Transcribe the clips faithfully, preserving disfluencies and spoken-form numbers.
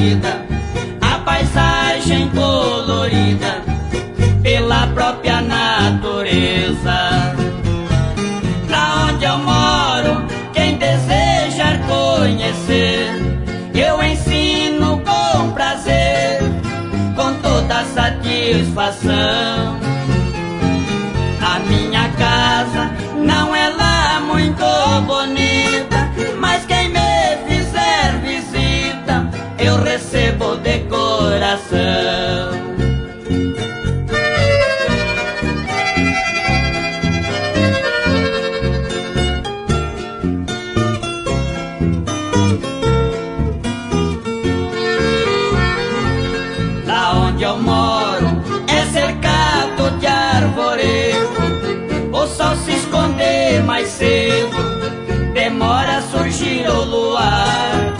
vida, a paisagem colorida pela própria natureza. Lá onde eu moro, quem desejar conhecer, eu ensino com prazer, com toda satisfação. A minha casa não é lá muito bonita, mas quem me fizer visita, eu recebo de coração. Eu moro é cercado de arvoredo, o sol se esconde mais cedo, demora a surgir o luar.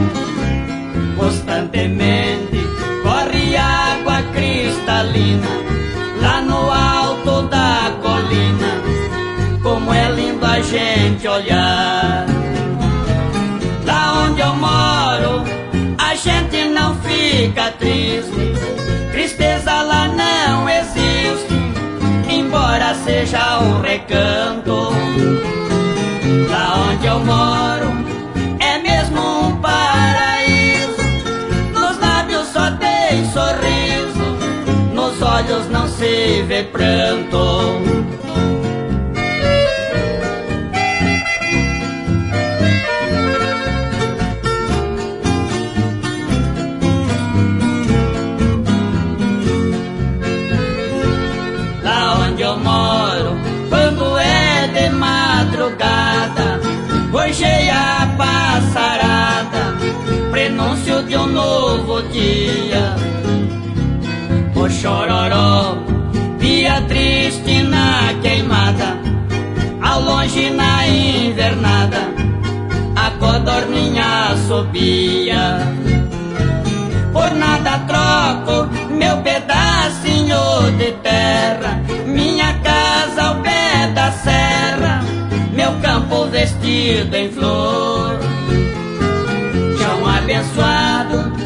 Constantemente corre água cristalina lá no alto da colina, como é lindo a gente olhar. Lá onde eu moro a gente não fica triste, tristeza lá não existe, embora seja um recanto. Lá onde eu moro é mesmo um paraíso, nos lábios só tem sorriso, nos olhos não se vê pranto. Eu moro, quando é de madrugada, gorjeia a passarada, prenúncio de um novo dia. O chororó via triste na queimada, ao longe na invernada, a codorninha assobia. Por nada troco meu pedacinho de terra, minha casa ao pé da serra, meu campo vestido em flor. Chão abençoado